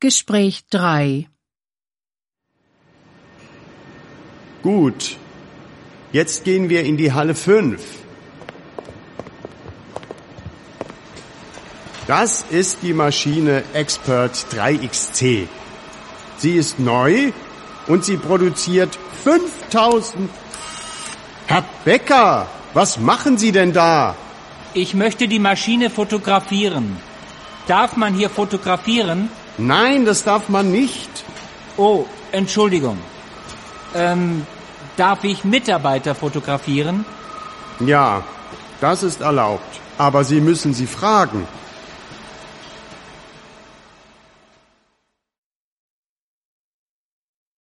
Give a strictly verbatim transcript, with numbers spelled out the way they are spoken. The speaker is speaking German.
Gespräch drei. Gut. Jetzt gehen wir in die Halle fünf. Das ist die Maschine Expert drei X C. Sie ist neu und sie produziert fünftausend... Herr Becker, was machen Sie denn da? Ich möchte die Maschine fotografieren. Darf man hier fotografieren? Nein, das darf man nicht. Oh, Entschuldigung. Ähm, darf ich Mitarbeiter fotografieren? Ja, das ist erlaubt. Aber Sie müssen sie fragen.